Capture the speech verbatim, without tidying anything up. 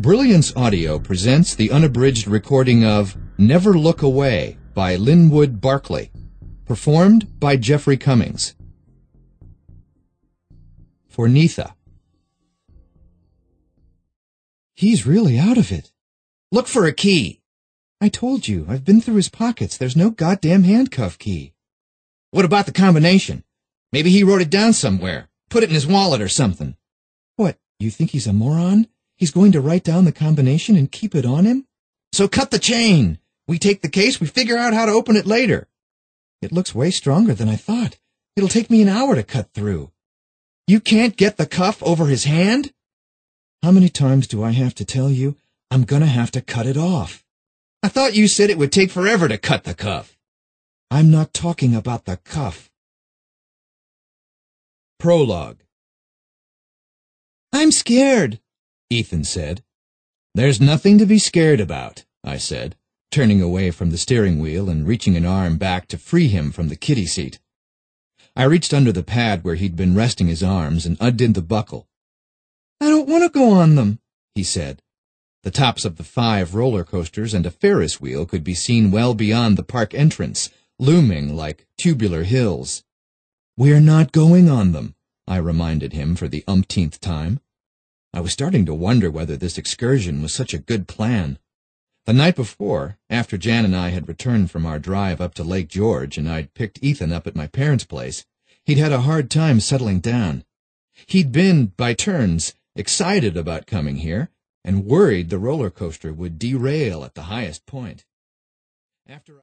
Brilliance Audio presents the unabridged recording of Never Look Away by Linwood Barclay, performed by Jeffrey Cummings. For Neetha. He's really out of it. Look for a key. I told you, I've been through his pockets. There's no goddamn handcuff key. What about the combination? Maybe he wrote it down somewhere. Put it in his wallet or something. What, you think he's a moron? He's going to write down the combination and keep it on him? So cut the chain. We take the case, we figure out how to open it later. It looks way stronger than I thought. It'll take me an hour to cut through. You can't get the cuff over his hand? How many times do I have to tell you? I'm gonna have to cut it off. I thought you said it would take forever to cut the cuff. I'm not talking about the cuff. Prologue. I'm scared, Ethan said. There's nothing to be scared about, I said, turning away from the steering wheel and reaching an arm back to free him from the kiddie seat. I reached under the pad where he'd been resting his arms and undid the buckle. I don't want to go on them, he said. The tops of the five roller coasters and a Ferris wheel could be seen well beyond the park entrance, looming like tubular hills. We're not going on them, I reminded him for the umpteenth time. I was starting to wonder whether this excursion was such a good plan. The night before, after Jan and I had returned from our drive up to Lake George and I'd picked Ethan up at my parents' place, he'd had a hard time settling down. He'd been, by turns, excited about coming here and worried the roller coaster would derail at the highest point. After